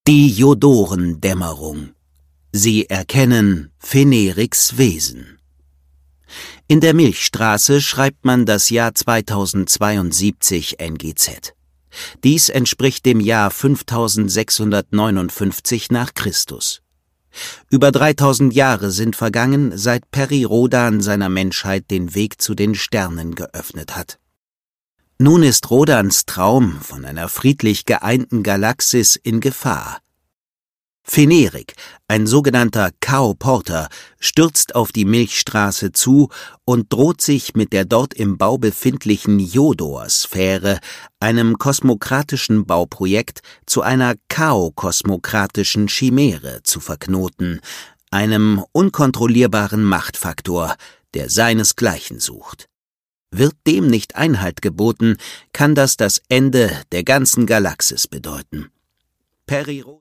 Die Jodorendämmerung. Sie erkennen Feneriks Wesen. In der Milchstraße schreibt man das Jahr 2072 NGZ. Dies entspricht dem Jahr 5659 nach Christus. Über 3000 Jahre sind vergangen, seit Peri Rodan seiner Menschheit den Weg zu den Sternen geöffnet hat. Nun ist Rodans Traum von einer friedlich geeinten Galaxis in Gefahr. Fenerik, ein sogenannter Chaoporter, stürzt auf die Milchstraße zu und droht sich mit der dort im Bau befindlichen Jodor-Sphäre, einem kosmokratischen Bauprojekt, zu einer chaokosmokratischen Chimäre zu verknoten, einem unkontrollierbaren Machtfaktor, der seinesgleichen sucht. Wird dem nicht Einhalt geboten, kann das Ende der ganzen Galaxis bedeuten.